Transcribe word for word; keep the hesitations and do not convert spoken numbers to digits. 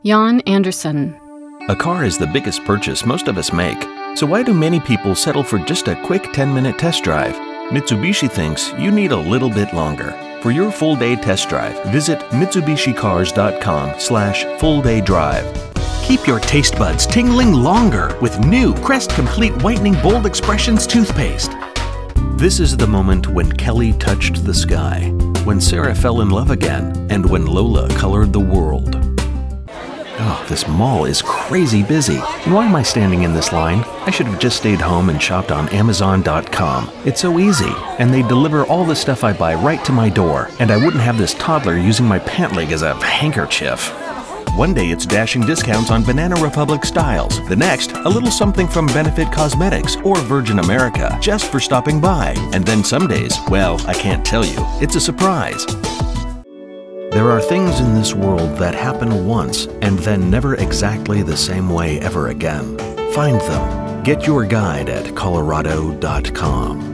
Jan Anderson. A car is the biggest purchase most of us make, so why do many people settle for just a quick ten-minute test drive? Mitsubishi thinks you need a little bit longer. For your full-day test drive, visit Mitsubishi Cars dot com slash full day drive. Keep your taste buds tingling longer with new Crest Complete Whitening Bold Expressions toothpaste. This is the moment when Kelly touched the sky, when Sarah fell in love again, and when Lola colored the world. Oh, this mall is crazy busy. And why am I standing in this line? I should have just stayed home and shopped on Amazon dot com. It's so easy, and they deliver all the stuff I buy right to my door, and I wouldn't have this toddler using my pant leg as a handkerchief. One day it's dashing discounts on Banana Republic styles. The next, a little something from Benefit Cosmetics or Virgin America, just for stopping by. And then some days, well, I can't tell you. It's a surprise. There are things in this world that happen once and then never exactly the same way ever again. Find them. Get your guide at Colorado dot com.